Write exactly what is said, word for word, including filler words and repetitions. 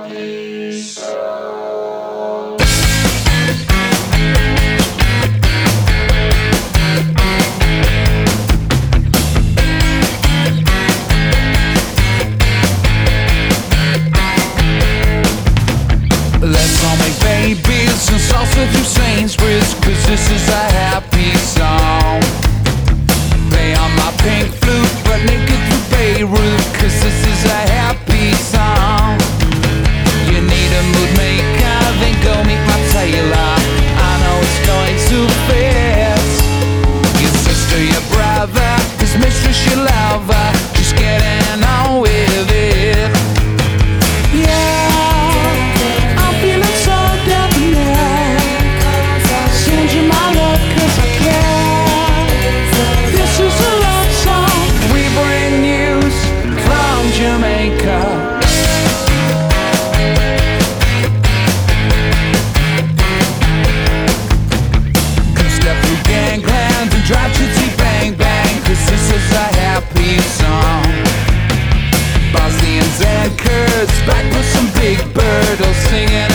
Let's all make babies and salsa through Sainsbury's, cause this is a happy song. Play on my pink flute, but naked through Beirut, cause this is a happy song. You need a mood maker, then go meet my tailor. I know it's going too fast. Your sister, your brother, his mistress, your lover, just getting on with it. Yeah, drive to T-Bang Bang, cause this is a happy song. Bosnians and Kurds, back with some Big Bird, all singing